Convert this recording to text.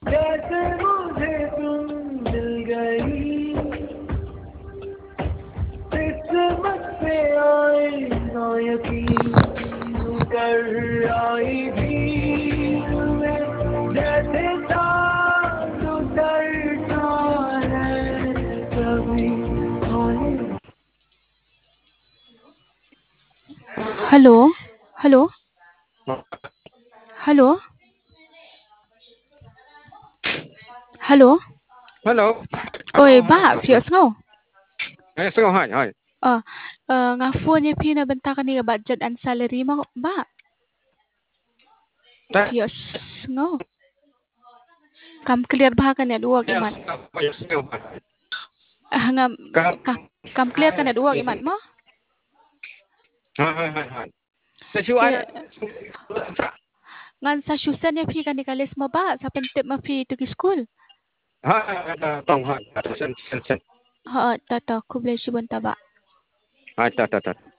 जैसे मुझे तुम मिल गई किस्मत से आए ना यकीन कर आई भीड़ में जैसे चाँद उतरता है कभी आए। Hello hello hello hello Hello. oi Hello. ba Hello. fios ngau So, hi, hi. nga phone ye phi na benta ka ni ga budget and salary mo ba That- fios ngau kam clear ba ka net work Yes, imat yes, nga Come. kam clear ka net work Yes. imat mo Hi, hi, hi, hi. Did you ke I? ngan sa shusen ye phi ka ni kalis mo ba sa pentip ma phi to ki school Hi, Tong, hi. Sen, sen, sen. ha ta ta ku ble shi bon ta ba Hi, ta, ta, ta.